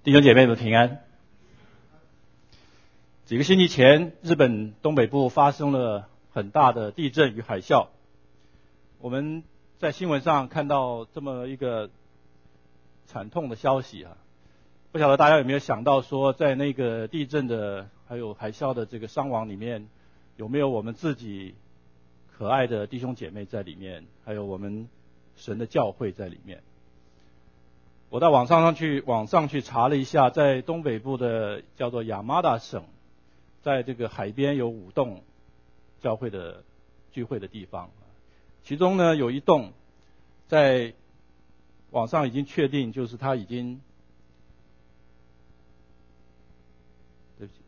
弟兄姐妹们平安。几个星期前，日本东北部发生了很大的地震与海啸。我们在新闻上看到这么一个惨痛的消息啊，不晓得大家有没有想到说，在那个地震的还有海啸的这个伤亡里面，有没有我们自己可爱的弟兄姐妹在里面，还有我们神的教会在里面。我到网上去查了一下，在东北部的叫做亚麻达省，在这个海边有5栋教会的聚会的地方，其中呢有一栋在网上已经确定，就是它已经，对不起，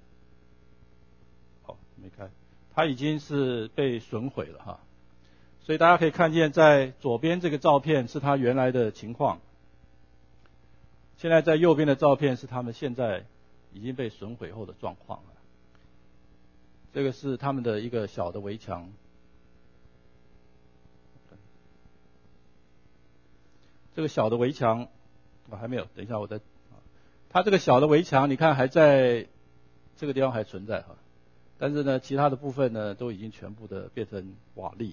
没开，它已经是被损毁了哈。所以大家可以看见，在左边这个照片是它原来的情况。现在在右边的照片是他们现在已经被损毁后的状况了。这个是他们的一个小的围墙。这个小的围墙，我还没有，等一下我再。它这个小的围墙，你看还在这个地方还存在哈，但是呢，其他的部分呢都已经全部的变成瓦砾。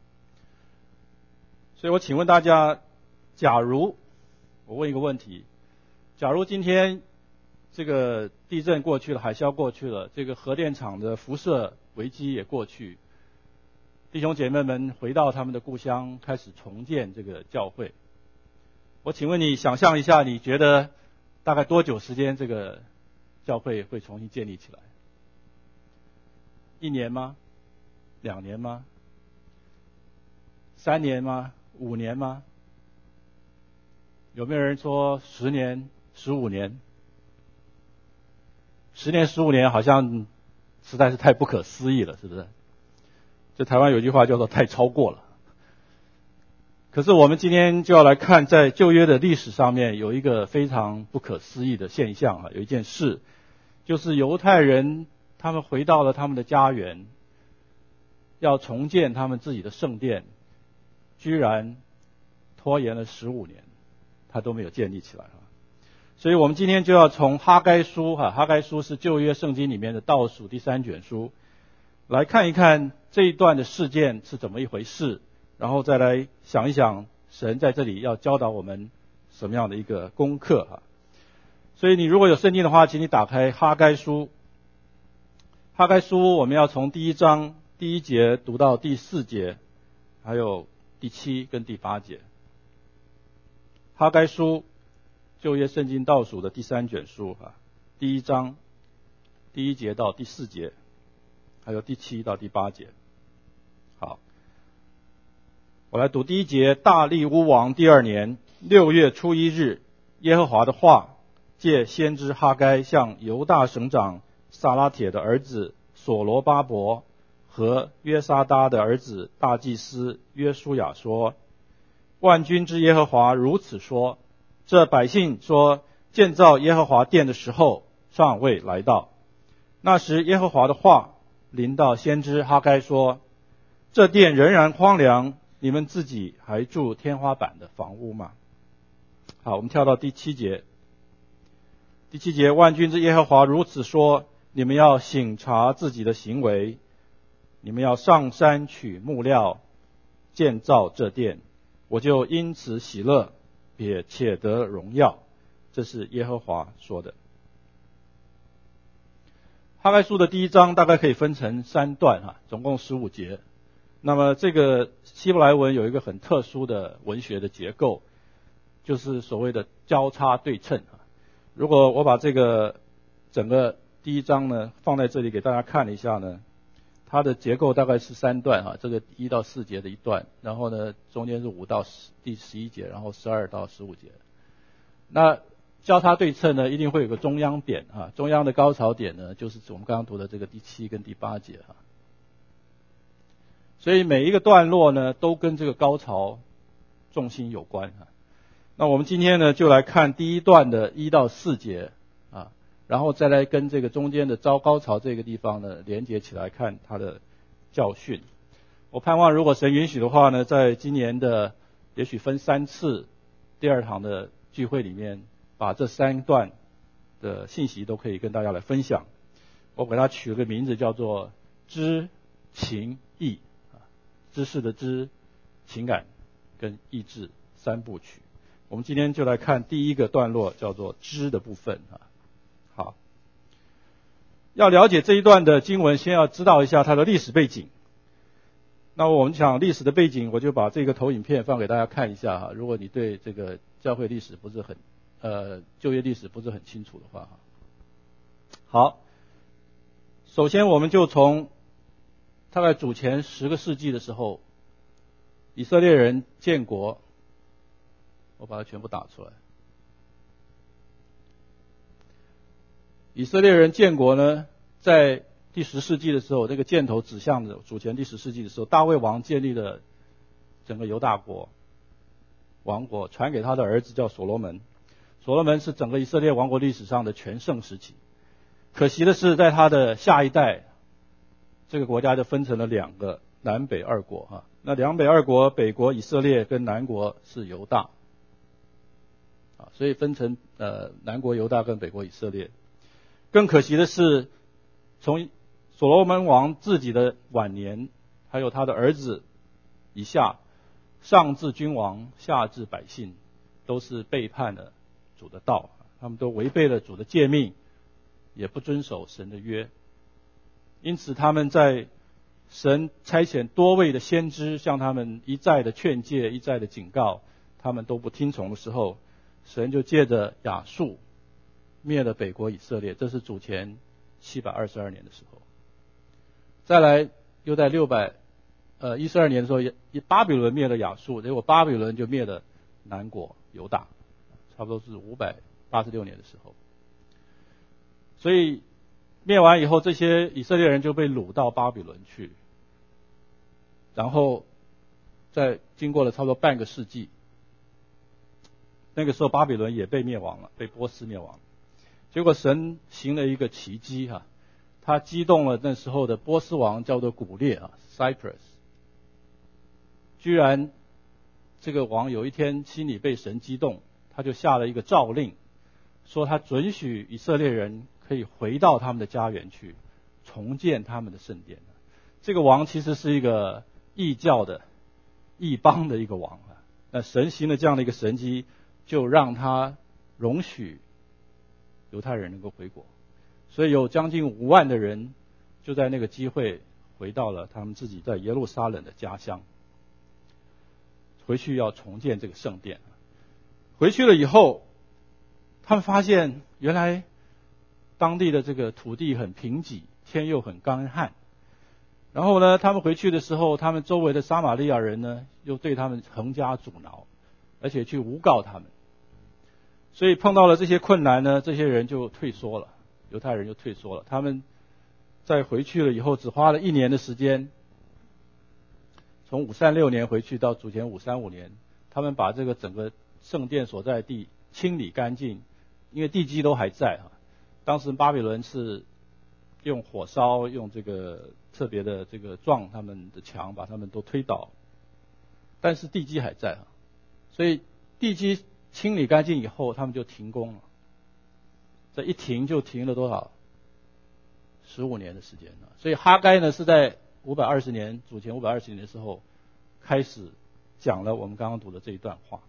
所以我请问大家，假如我问一个问题。假如今天这个地震过去了，海啸过去了，这个核电厂的辐射危机也过去，弟兄姐妹们回到他们的故乡，开始重建这个教会。我请问你，想象一下，你觉得大概多久时间这个教会会重新建立起来？1年吗？2年吗？3年吗？5年吗？有没有人说10年？15年，10年15年好像实在是太不可思议了，是不是？这台湾有句话叫做太超过了。可是我们今天就要来看，在旧约的历史上面有一个非常不可思议的现象啊，有一件事，就是犹太人他们回到了他们的家园，要重建他们自己的圣殿，居然拖延了15年，他都没有建立起来。所以我们今天就要从哈该书哈该书是旧约圣经里面的倒数第3卷书，来看一看这一段的事件是怎么一回事，然后再来想一想神在这里要教导我们什么样的一个功课哈。所以你如果有圣经的话，请你打开哈该书。哈该书我们要从第1章第1节读到第4节，还有第7跟第8节。哈该书旧约圣经倒数的第3卷书第1章第1节到第4节，还有第7到第8节。好，我来读第1节。大利乌王第2年6月初1日，耶和华的话借先知哈该向犹大省长撒拉铁的儿子所罗巴伯和约沙达的儿子大祭司约书亚说：万军之耶和华如此说，这百姓说，建造耶和华殿的时候尚未来到。那时耶和华的话临到先知哈该说：这殿仍然荒凉，你们自己还住天花板的房屋吗？好，我们跳到第7节。第7节，万军之耶和华如此说，你们要省察自己的行为，你们要上山取木料，建造这殿，我就因此喜乐，且得荣耀。这是耶和华说的。哈该书的第1章大概可以分成3段总共15节。那么这个希伯来文有一个很特殊的文学的结构，就是所谓的交叉对称如果我把这个整个第1章呢放在这里给大家看一下呢，它的结构大概是3段这个1到4节的一段，然后呢中间是5到第11节，然后12到15节。那交叉对称呢，一定会有个中央点中央的高潮点呢，就是我们刚刚读的这个第7跟第8节所以每一个段落呢，都跟这个高潮重心有关那我们今天呢，就来看第1段的1到4节然后再来跟这个中间的高潮这个地方呢连接起来看它的教训。我盼望如果神允许的话呢，在今年的也许分3次第2堂的聚会里面，把这3段的信息都可以跟大家来分享。我给它取了个名字叫做知情意，知识的知，情感跟意志三部曲。我们今天就来看第一个段落，叫做知的部分。好，要了解这一段的经文，先要知道一下它的历史背景。那我们讲历史的背景，我就把这个投影片放给大家看一下哈。如果你对这个教会历史不是很就业历史不是很清楚的话哈。好，首先我们就从大概主前10个世纪的时候，以色列人建国，我把它全部打出来。以色列人建国呢，在第10世纪的时候，这个箭头指向的主前第10世纪的时候，大卫王建立了整个犹大国王国，传给他的儿子叫所罗门。所罗门是整个以色列王国历史上的全盛时期。可惜的是，在他的下一代，这个国家就分成了2个南北2国哈。那南北2国，北国以色列跟南国是犹大啊，所以分成南国犹大跟北国以色列。更可惜的是，从所罗门王自己的晚年，还有他的儿子以下，上至君王，下至百姓，都是背叛了主的道，他们都违背了主的诫命，也不遵守神的约。因此他们在神差遣多位的先知向他们一再的劝诫，一再的警告，他们都不听从的时候，神就借着亚述灭了北国以色列，这是主前722年的时候。再来又在612年的时候，巴比伦灭了亚述，结果巴比伦就灭了南国犹大，差不多是586年的时候。所以灭完以后，这些以色列人就被掳到巴比伦去，然后再经过了差不多半个世纪，那个时候巴比伦也被灭亡了，被波斯灭亡了。结果神行了一个奇迹哈，他激动了那时候的波斯王叫做古列啊 ，Cyprus， 居然这个王有一天心里被神激动，他就下了一个诏令，说他准许以色列人可以回到他们的家园去，重建他们的圣殿。这个王其实是一个异教的异邦的一个王啊，那神行了这样的一个神迹，就让他容许犹太人能够回国，所以有将近5万的人就在那个机会回到了他们自己在耶路撒冷的家乡，回去要重建这个圣殿。回去了以后，他们发现原来当地的这个土地很贫瘠，天又很干旱。然后呢，他们回去的时候，他们周围的撒玛利亚人呢，又对他们横加阻挠，而且去诬告他们。所以碰到了这些困难呢，这些人就退缩了，犹太人就退缩了。他们在回去了以后，只花了1年的时间，从536年回去到主前535年，他们把这个整个圣殿所在地清理干净，因为地基都还在啊。当时巴比伦是用火烧，用这个特别的这个撞他们的墙，把他们都推倒，但是地基还在啊。所以地基清理干净以后，他们就停工了。这一停就停了多少？15年的时间了。所以哈该呢是在520年，主前520年的时候开始讲了我们刚刚读的这一段话。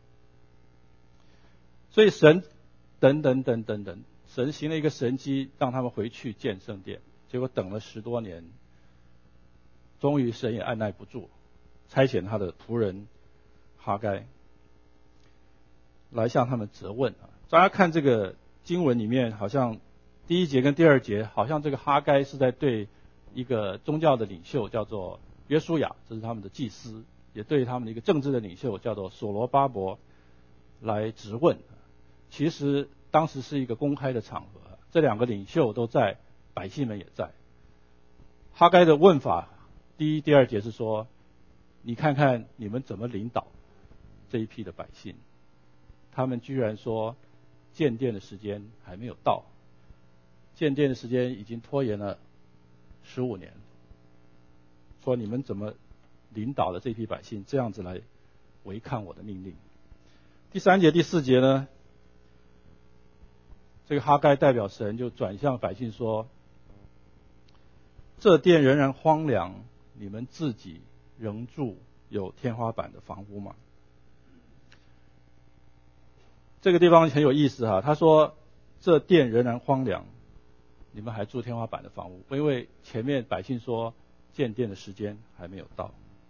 所以神神行了一个神迹，让他们回去建圣殿。结果等了10多年，终于神也按耐不住，差遣他的仆人哈该来向他们责问啊。大家看这个经文里面，好像第1节跟第2节，好像这个哈该是在对一个宗教的领袖叫做约书亚，这是他们的祭司，也对他们的一个政治的领袖叫做所罗巴伯来质问。其实当时是一个公开的场合，这2个领袖都在，百姓们也在。哈该的问法，第1、第2节是说，你看看你们怎么领导这一批的百姓。他们居然说建殿的时间还没有到，建殿的时间已经拖延了15年，说你们怎么领导了这批百姓这样子来违抗我的命令。第3节、第4节呢， 这个哈该代表神就转向百姓说，这殿仍然荒凉，你们自己仍住有天花板的房屋吗？这个地方很有意思哈，他说这殿仍然荒凉，你们还住天花板的房屋，因为前面百姓说建殿的时间还没有到。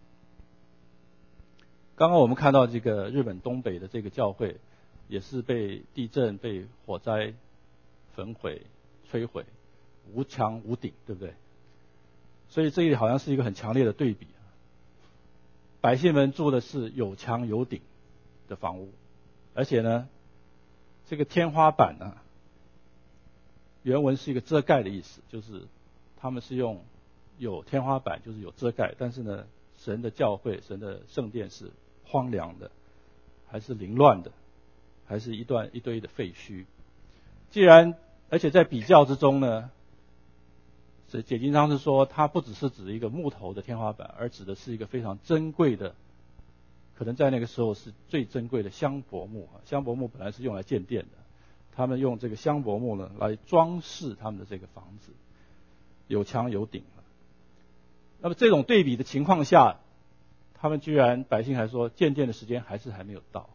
刚刚我们看到这个日本东北的这个教会，也是被地震、被火灾焚毁、摧毁，无墙无顶，对不对？所以这里好像是一个很强烈的对比。百姓们住的是有墙有顶的房屋，而且呢，这个天花板呢，原文是一个遮盖的意思，就是他们是用有天花板，就是有遮盖，但是呢，神的教会、神的圣殿是荒凉的，还是凌乱的，还是一堆的废墟。既然而且在比较之中呢，解经上是说，它不只是指一个木头的天花板，而指的是一个非常珍贵的，可能在那个时候是最珍贵的香柏木。香柏木本来是用来建殿的，他们用这个香柏木呢来装饰他们的这个房子，有墙有顶。那么这种对比的情况下，他们居然百姓还说建殿的时间还没有到。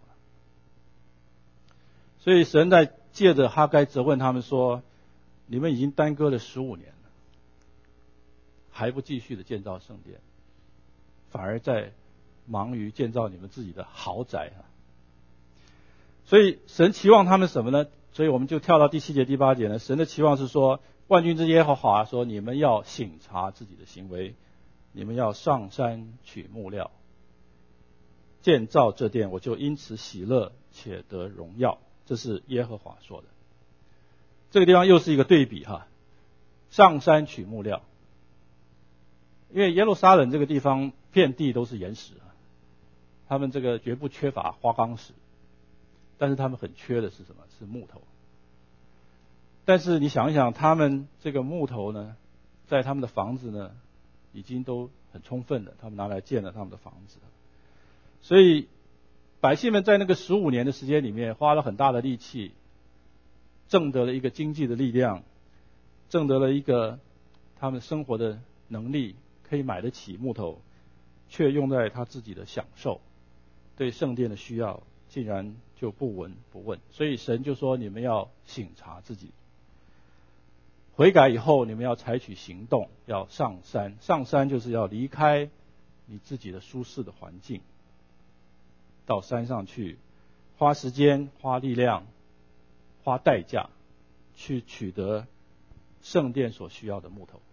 所以神在借着哈该责问他们说，你们已经耽搁了15年了，还不继续的建造圣殿，反而在忙于建造你们自己的豪宅。所以神期望他们什么呢？所以我们就跳到第7节第8节呢，神的期望是说，万军之耶和华说，你们要省察自己的行为，你们要上山取木料，建造这殿，我就因此喜乐且得荣耀。这是耶和华说的。这个地方又是一个对比哈，上山取木料。因为耶路撒冷这个地方遍地都是岩石，他们这个绝不缺乏花岗石，但是他们很缺的是什么？是木头。但是你想一想，他们这个木头呢，在他们的房子呢，已经都很充分的，他们拿来建了他们的房子。所以百姓们在那个15年的时间里面，花了很大的力气，挣得了一个经济的力量，挣得了一个他们生活的能力，可以买得起木头，却用在他自己的享受，对圣殿的需要竟然就不闻不问。所以神就说，你们要省察自己，悔改以后你们要采取行动，要上山。上山就是要离开你自己的舒适的环境，到山上去，花时间、花力量、花代价，去取得圣殿所需要的木头。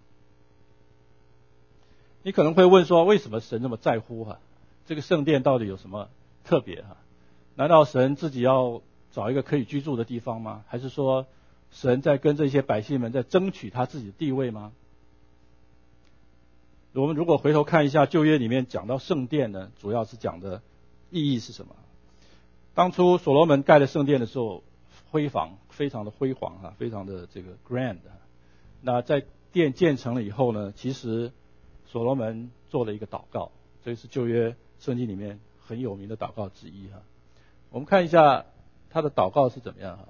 你可能会问说，为什么神那么在乎这个圣殿到底有什么特别难道神自己要找一个可以居住的地方吗？还是说神在跟这些百姓们在争取他自己的地位吗？我们如果回头看一下旧约里面讲到圣殿呢，主要是讲的意义是什么？当初所罗门盖了圣殿的时候，非常的辉煌非常的这个 grand。那在殿建成了以后呢，其实所罗门做了一个祷告，这是旧约圣经里面很有名的祷告之一我们看一下他的祷告是怎么样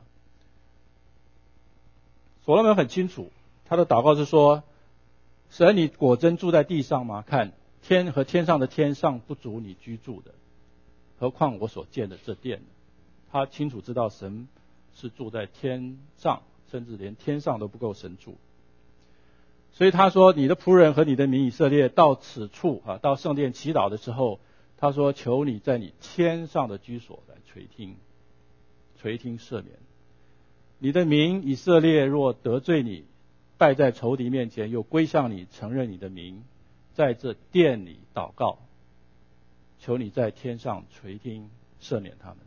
所罗门很清楚，他的祷告是说，神，你果真住在地上吗？看天和天上的天上不足你居住的，何况我所建的这殿呢？他清楚知道神是住在天上，甚至连天上都不够神住。所以他说，你的仆人和你的民以色列到此处到圣殿祈祷的时候，他说，求你在你天上的居所来垂听赦免。你的民以色列若得罪你，败在仇敌面前，又归向你，承认你的名，在这殿里祷告，求你在天上垂听赦免他们。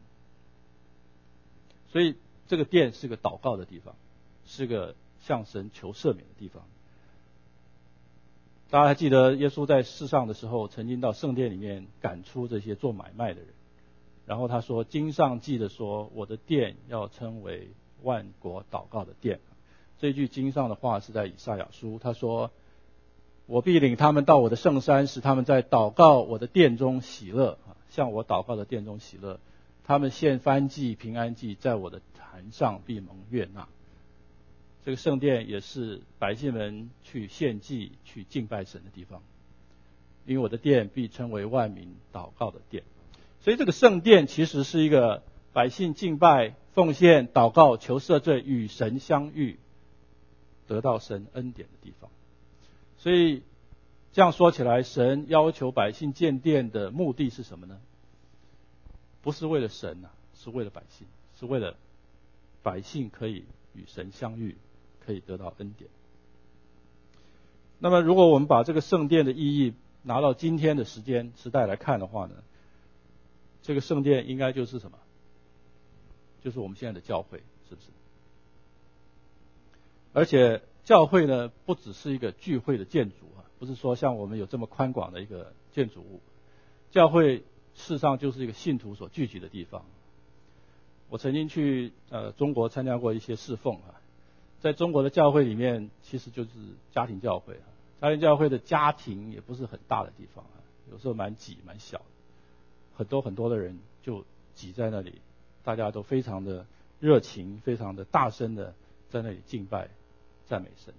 所以这个殿是个祷告的地方，是个向神求赦免的地方。大家还记得耶稣在世上的时候，曾经到圣殿里面赶出这些做买卖的人，然后他说，经上记得说，我的殿要称为万国祷告的殿。这句经上的话是在以赛亚书，他说，我必领他们到我的圣山，使他们在祷告我的殿中喜乐，向我祷告的殿中喜乐。 他们献燔祭、平安祭，在我的坛上必蒙悦纳。这个圣殿也是百姓们去献祭、去敬拜神的地方，因为我的殿必称为万民祷告的殿。所以这个圣殿其实是一个百姓敬拜、奉献、祷告、求赦罪、与神相遇、得到神恩典的地方。所以这样说起来，神要求百姓建殿的目的是什么呢？不是为了神是为了百姓，是为了百姓可以与神相遇，可以得到恩典。那么如果我们把这个圣殿的意义拿到今天的时代来看的话呢，这个圣殿应该就是什么？就是我们现在的教会，是不是？而且教会呢，不只是一个聚会的建筑不是说像我们有这么宽广的一个建筑物。教会事实上就是一个信徒所聚集的地方。我曾经去中国参加过一些侍奉在中国的教会里面，其实就是家庭教会家庭教会的家庭也不是很大的地方有时候蛮挤蛮小的，很多的人就挤在那里，大家都非常的热情，非常的大声的在那里敬拜赞美神。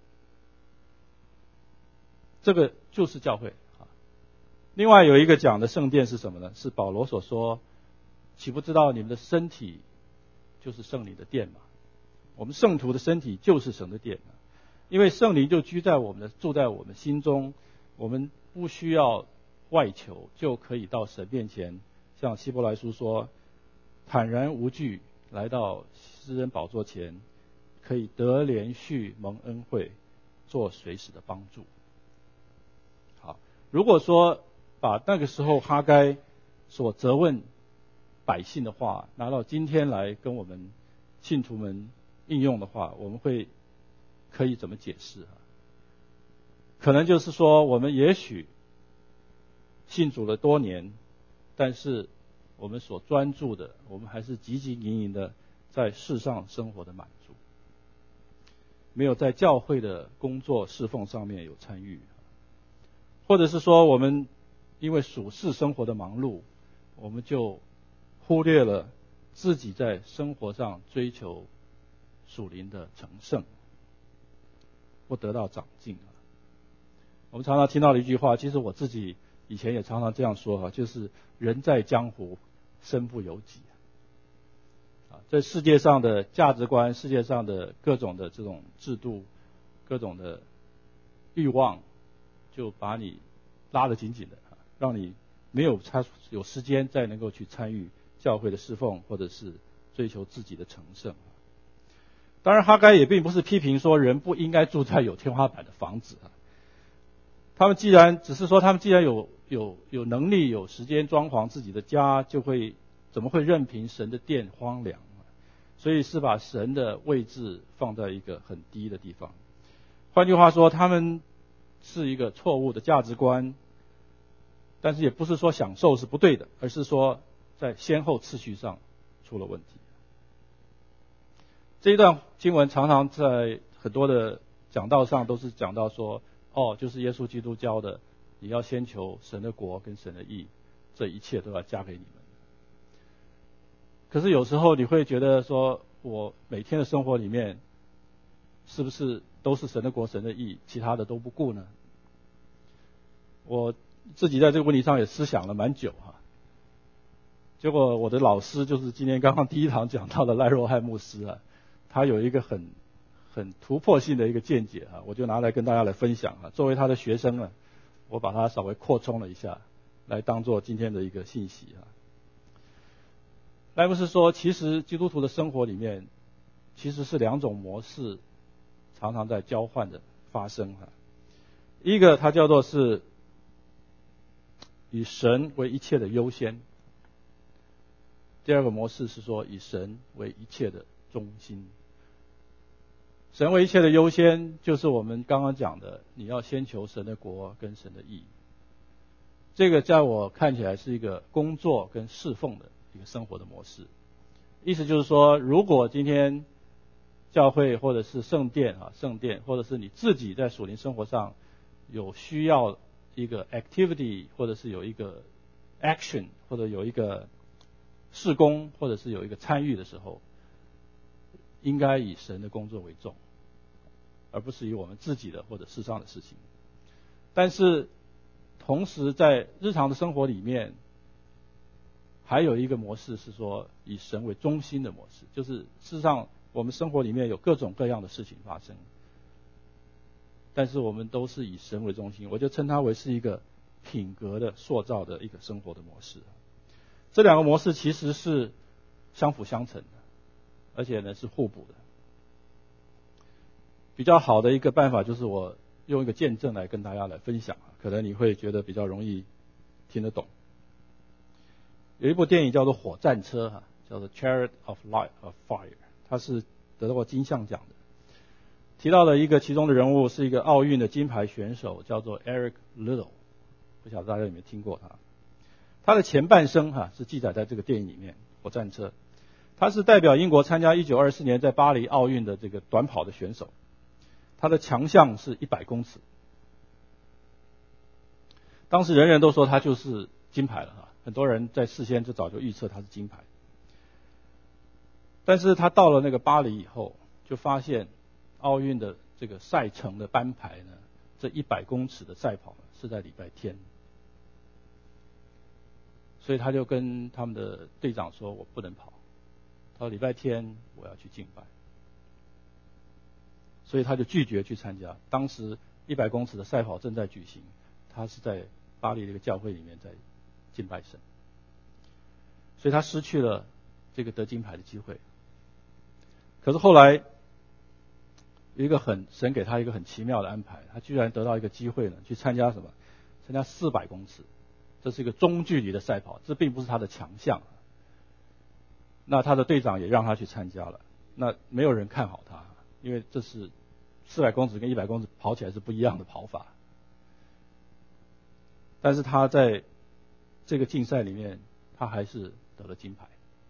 这个就是教会另外有一个讲的圣殿是什么呢？是保罗所说，岂不知道你们的身体就是圣灵的殿吗？我们圣徒的身体就是神的殿因为圣灵就住在我们心中，我们不需要外求就可以到神面前，像希伯来书说，坦然无惧来到施恩宝座前，可以得连续蒙恩惠，做随时的帮助。好，如果说把那个时候哈该所责问百姓的话拿到今天来跟我们信徒们应用的话，我们可以怎么解释可能就是说，我们也许信主了多年，但是我们所专注的，我们还是汲汲营营的在世上生活的满足，没有在教会的工作侍奉上面有参与，或者是说我们因为属世生活的忙碌，我们就忽略了自己在生活上追求属灵的成圣，不得到长进我们常常听到的一句话，其实我自己以前也常常这样说就是人在江湖身不由己在世界上的价值观，世界上的各种的这种制度，各种的欲望，就把你拉得紧紧的让你没有时间再能够去参与教会的侍奉，或者是追求自己的成圣。当然哈该也并不是批评说人不应该住在有天花板的房子他们既然有能力有时间装潢自己的家，怎么会任凭神的殿荒凉所以是把神的位置放在一个很低的地方。换句话说，他们是一个错误的价值观，但是也不是说享受是不对的，而是说在先后次序上出了问题。这一段经文常常在很多的讲道上都是讲到说，就是耶稣基督教的，你要先求神的国跟神的义，这一切都要加给你们。可是有时候你会觉得说，我每天的生活里面是不是都是神的国神的义，其他的都不顾呢？我自己在这个问题上也思想了蛮久结果我的老师就是今天刚刚第一堂讲到的赖若汉牧师他有一个很突破性的一个见解我就拿来跟大家来分享作为他的学生我把它稍微扩充了一下，来当做今天的一个信息赖牧师说，其实基督徒的生活里面其实是两种模式常常在交换的发生一个它叫做是以神为一切的优先，第二个模式是说以神为一切的中心。神为一切的优先，就是我们刚刚讲的，你要先求神的国跟神的义。这个在我看起来是一个工作跟侍奉的一个生活的模式。意思就是说，如果今天教会或者是圣殿或者是你自己在属灵生活上有需要一个 activity， 或者是有一个 action， 或者有一个事工或者是有一个参与的时候，应该以神的工作为重，而不是以我们自己的或者世上的事情。但是同时在日常的生活里面，还有一个模式是说以神为中心的模式，就是事实上我们生活里面有各种各样的事情发生，但是我们都是以神为中心，我就称它为是一个品格的塑造的一个生活的模式。这两个模式其实是相辅相成的，而且呢是互补的。比较好的一个办法就是我用一个见证来跟大家来分享，可能你会觉得比较容易听得懂。有一部电影叫做《火战车》叫做《Chariot of Fire》，它是得到过金像奖的。提到了一个其中的人物是一个奥运的金牌选手，叫做 Eric Liddell， 不晓得大家有没有听过他。他的前半生是记载在这个电影里面，《火战车》。他是代表英国参加1924年在巴黎奥运的这个短跑的选手，他的强项是100公尺。当时人人都说他就是金牌了很多人在事先就早就预测他是金牌。但是他到了那个巴黎以后，就发现奥运的这个赛程的班排呢，这100公尺的赛跑是在礼拜天，所以他就跟他们的队长说：“我不能跑，到礼拜天我要去敬拜。”所以他就拒绝去参加。当时100公尺的赛跑正在举行，他是在巴黎的一个教会里面在敬拜神，所以他失去了这个得金牌的机会。可是后来有一个神给他一个很奇妙的安排，他居然得到一个机会呢，去参加什么？参加400公尺，这是一个中距离的赛跑，这并不是他的强项。那他的队长也让他去参加了，那没有人看好他，因为这是400公尺跟100公尺跑起来是不一样的跑法。但是他在这个竞赛里面，他还是得了金牌。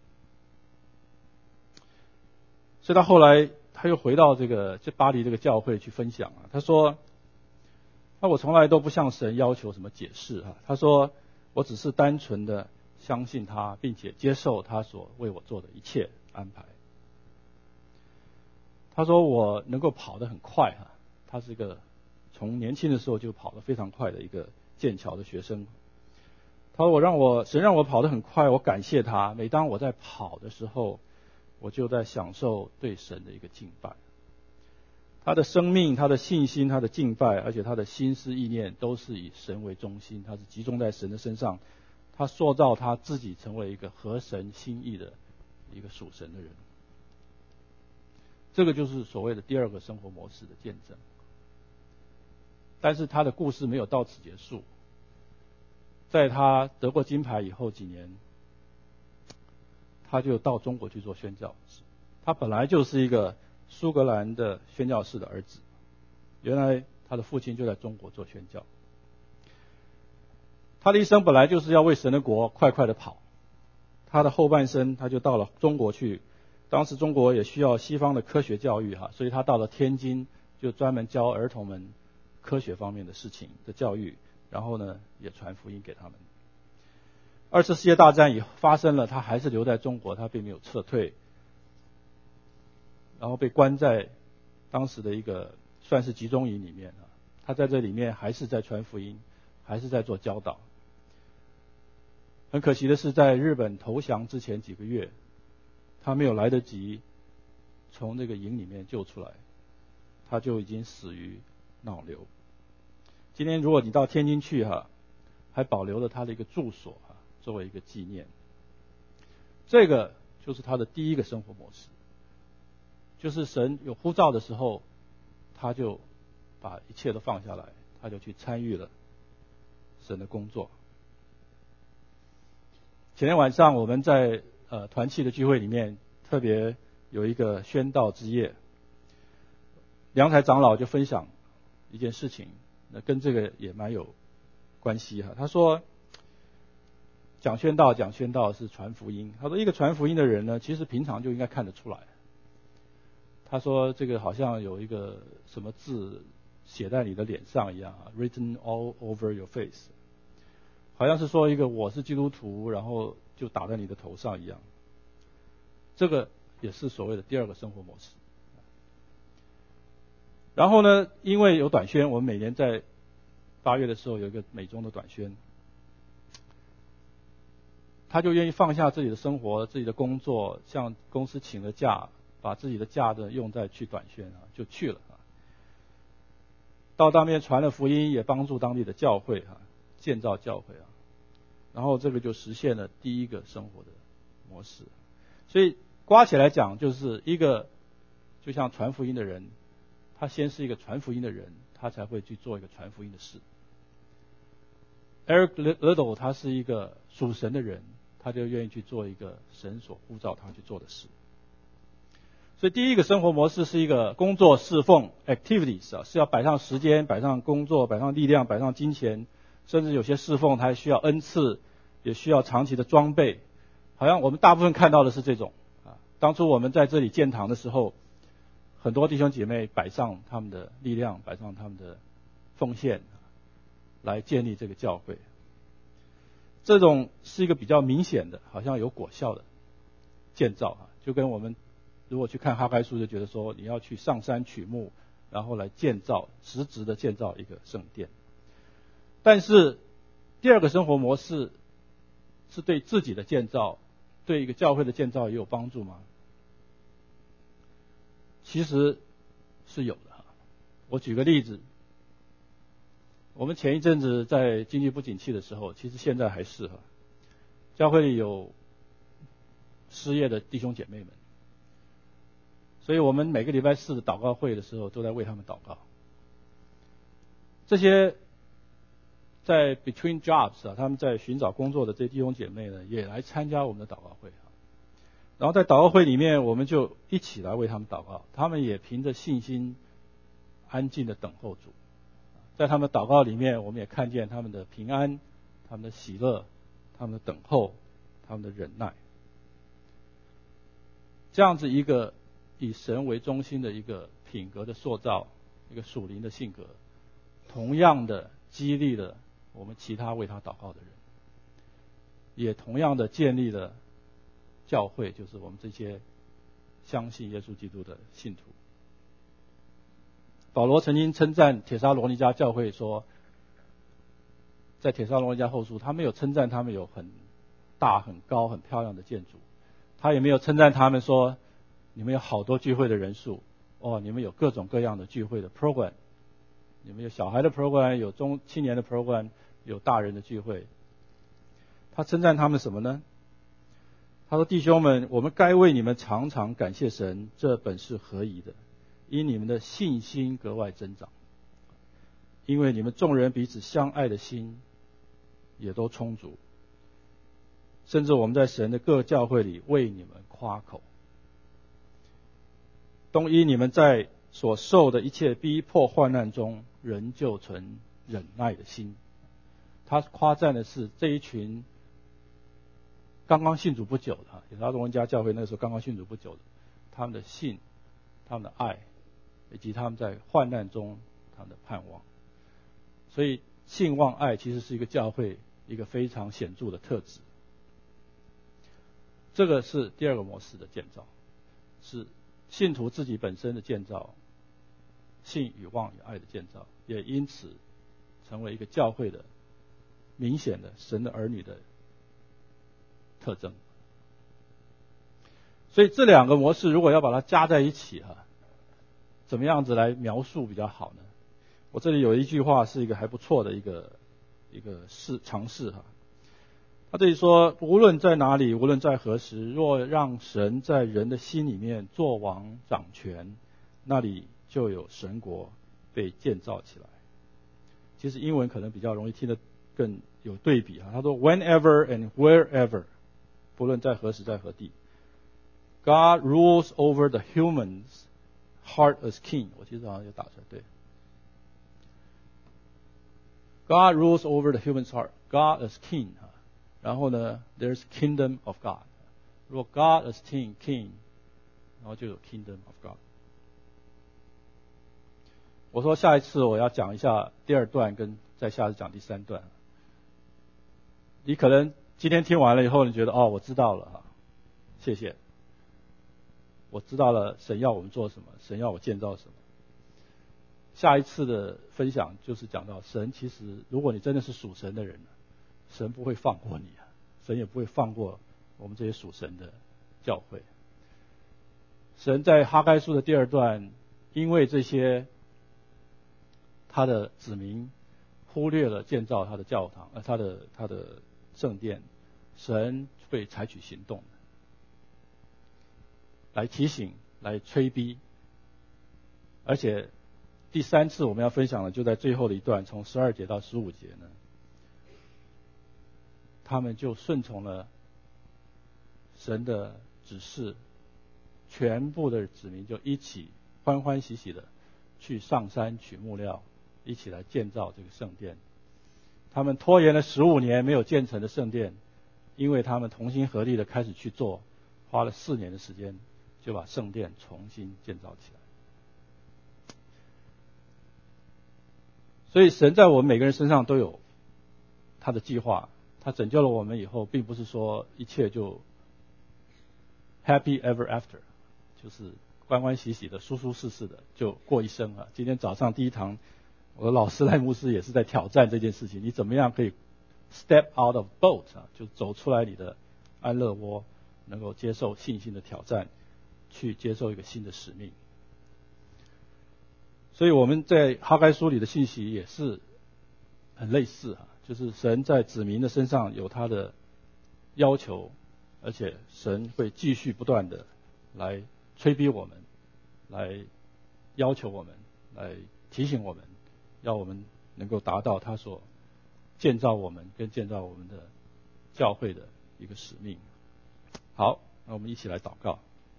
所以他后来他又回到这巴黎这个教会去分享他说：“我从来都不向神要求什么解释他说我只是单纯的相信他，并且接受他所为我做的一切安排。”他说我能够跑得很快他是一个从年轻的时候就跑得非常快的一个剑桥的学生。他说神让我跑得很快，我感谢他。每当我在跑的时候，我就在享受对神的一个敬拜。他的生命、他的信心、他的敬拜，而且他的心思意念都是以神为中心，他是集中在神的身上。他塑造他自己成为一个合神心意的一个属神的人。这个就是所谓的第二个生活模式的见证。但是他的故事没有到此结束。在他得过金牌以后几年，他就到中国去做宣教。他本来就是一个苏格兰的宣教士的儿子，原来他的父亲就在中国做宣教。他的一生本来就是要为神的国快快的跑，他的后半生他就到了中国去。当时中国也需要西方的科学教育所以他到了天津，就专门教儿童们科学方面的事情的教育，然后呢也传福音给他们。2次世界大战也发生了，他还是留在中国，他并没有撤退，然后被关在当时的一个算是集中营里面他在这里面还是在传福音，还是在做教导。很可惜的是，在日本投降之前几个月，他没有来得及从这个营里面救出来，他就已经死于脑瘤。今天如果你到天津去还保留了他的一个住所作为一个纪念。这个就是他的第一个生活模式，就是神有呼召的时候，他就把一切都放下来，他就去参与了神的工作。前天晚上我们在团契的聚会里面，特别有一个宣道之夜，梁台长老就分享一件事情，那跟这个也蛮有关系他说讲宣道是传福音。他说一个传福音的人呢，其实平常就应该看得出来。他说这个好像有一个什么字写在你的脸上一样written all over your face， 好像是说一个我是基督徒，然后就打在你的头上一样。这个也是所谓的第二个生活模式。然后呢，因为有短宣，我们每年在8月的时候有一个美中的短宣，他就愿意放下自己的生活、自己的工作，向公司请了假，把自己的假的用在去短宣就去了到当面传了福音，也帮助当地的教会建造教会然后这个就实现了第一个生活的模式。所以刮起来讲，就是一个就像传福音的人，他先是一个传福音的人，他才会去做一个传福音的事。Eric Liddell 他是一个属神的人，他就愿意去做一个神所呼召他去做的事。所以第一个生活模式是一个工作侍奉 activities 是要摆上时间，摆上工作，摆上力量，摆上金钱，甚至有些侍奉它还需要恩赐，也需要长期的装备。好像我们大部分看到的是这种当初我们在这里建堂的时候，很多弟兄姐妹摆上他们的力量，摆上他们的奉献来建立这个教会。这种是一个比较明显的，好像有果效的建造就跟我们如果去看哈该书，就觉得说你要去上山取木，然后来建造，实质的建造一个圣殿。但是第二个生活模式是对自己的建造，对一个教会的建造也有帮助吗？其实是有的我举个例子，我们前一阵子在经济不景气的时候，其实现在还是教会里有失业的弟兄姐妹们，所以我们每个礼拜4的祷告会的时候都在为他们祷告。这些在 between jobs 他们在寻找工作的这些弟兄姐妹呢，也来参加我们的祷告会然后在祷告会里面，我们就一起来为他们祷告，他们也凭着信心安静的等候主。在他们祷告里面，我们也看见他们的平安，他们的喜乐，他们的等候，他们的忍耐。这样子一个以神为中心的一个品格的塑造，一个属灵的性格，同样的激励了我们其他为他祷告的人，也同样的建立了教会，就是我们这些相信耶稣基督的信徒。保罗曾经称赞帖撒罗尼迦教会说，在帖撒罗尼迦后书，他没有称赞他们有很大、很高、很漂亮的建筑，他也没有称赞他们说你们有好多聚会的人数你们有各种各样的聚会的 program， 你们有小孩的 program， 有青年的 program， 有大人的聚会。他称赞他们什么呢？他说：弟兄们，我们该为你们常常感谢神，这本是合宜的，因你们的信心格外增长，因为你们众人彼此相爱的心也都充足，甚至我们在神的各教会里为你们夸口，都因你们在所受的一切逼迫患难中仍旧存忍耐的心。他夸赞的是这一群刚刚信主不久的帖撒罗尼迦教会，那个时候刚刚信主不久的，他们的信，他们的爱，以及他们在患难中他们的盼望。所以信望爱其实是一个教会一个非常显著的特质。这个是第二个模式的建造，是信徒自己本身的建造，信与望与爱的建造，也因此成为一个教会的明显的神的儿女的特征。所以这两个模式如果要把它加在一起怎么样子来描述比较好呢？我这里有一句话是一个还不错的一个尝试他这里说，无论在哪里，无论在何时，若让神在人的心里面做王掌权，那里就有神国被建造起来。其实英文可能比较容易听得更有对比他说 whenever and wherever， 不论在何时在何地， God rules over the human's heart as king。 我其实好像有打出来，对， God rules over the human's heart, God as king。 然后呢 there's kingdom of God， 如果 God as king， 然后就有 kingdom of God。 我说下一次我要讲一下第二段，跟再下次讲第三段。你可能今天听完了以后，你觉得我知道了，谢谢，我知道了神要我们做什么，神要我建造什么。下一次的分享就是讲到神，其实如果你真的是属神的人，神不会放过你啊，神也不会放过我们这些属神的教会。神在哈该书的第2段，因为这些他的子民忽略了建造他的教堂，他的圣殿，神会采取行动来提醒，来催逼。而且第3次我们要分享的就在最后的一段，从12节到15节呢，他们就顺从了神的指示，全部的子民就一起欢欢喜喜的去上山取木料，一起来建造这个圣殿。他们拖延了15年没有建成的圣殿，因为他们同心合力的开始去做，花了4年的时间就把圣殿重新建造起来。所以神在我们每个人身上都有他的计划，他拯救了我们以后，并不是说一切就 happy ever after， 就是欢欢喜喜的舒舒适适的就过一生啊。今天早上第一堂，我的老师赖牧师也是在挑战这件事情，你怎么样可以 step out of boat 就走出来你的安乐窝，能够接受信心的挑战，去接受一个新的使命。所以我们在哈该书里的信息也是很类似就是神在子民的身上有他的要求，而且神会继续不断的来催逼我们，来要求我们，来提醒我们，要我们能够达到他所建造我们跟建造我们的教会的一个使命。好，那我们一起来祷告。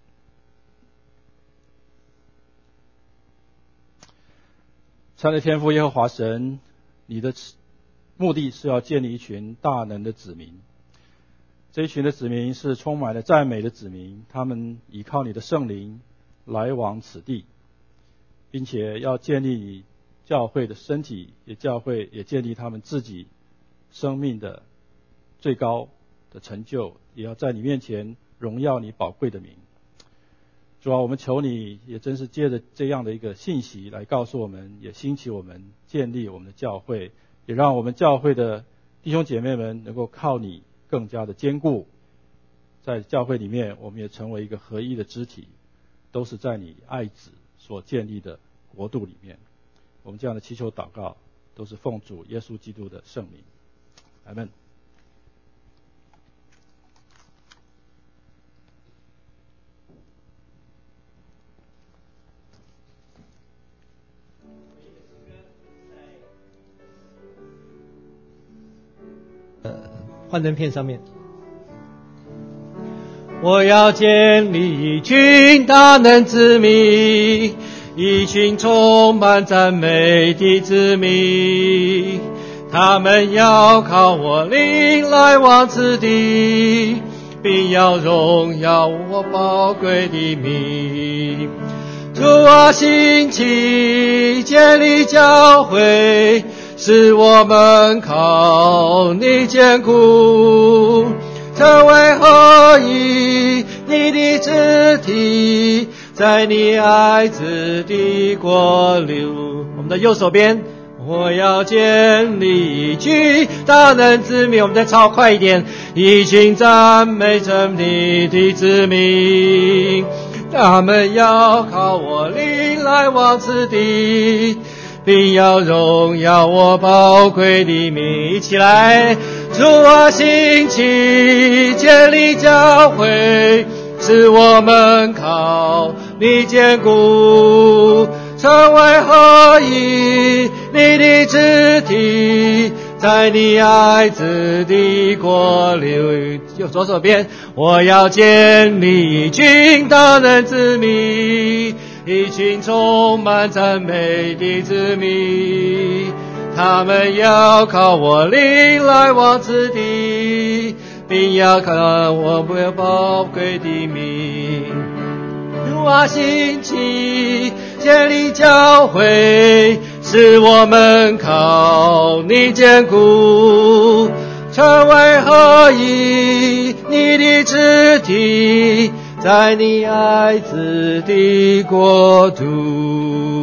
亲爱的天父耶和华神，你的目的是要建立一群大能的子民，这一群的子民是充满了赞美的子民，他们依靠你的圣灵来往此地，并且要建立你教会的身体，也建立他们自己生命的最高的成就，也要在你面前荣耀你宝贵的名。主啊，我们求你也真是借着这样的一个信息来告诉我们，也兴起我们，建立我们的教会，也让我们教会的弟兄姐妹们能够靠你更加的坚固。在教会里面，我们也成为一个合一的肢体，都是在你爱子所建立的国度里面。我们这样的祈求祷告，都是奉主耶稣基督的圣名。阿们。 幻灯片上面，我要建立一群大能子民，一群充满赞美的子民，他们要靠我灵来往此地，并要荣耀我宝贵的名。主啊，兴起建立教会，使我们靠你坚固，成为合一你的肢体，在你爱子的国里。我们的右手边，我要建立一群大能子民，我们再超快一点，一群赞美着你的子民，他们要靠我灵来往此地，并要荣耀我宝贵的名。一起来，主啊，兴起建立教会，使我们靠你坚固，成为合一你的肢体，在你爱子的国里。左手边，我要建立一群大能子民，一群充满赞美的子民，他们要靠我灵来往此地，并要靠我宝贵的名。主啊，兴起建立教会，使我们靠你坚固， 成为合一，你的肢体，在你爱子的国度。